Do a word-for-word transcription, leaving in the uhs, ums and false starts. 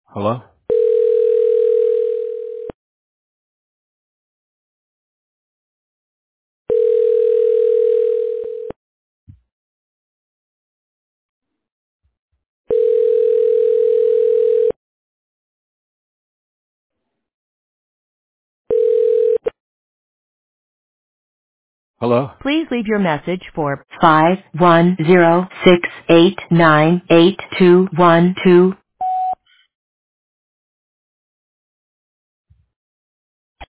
Hello? Hello? Please leave your message for five one zero six eight nine eight two one two.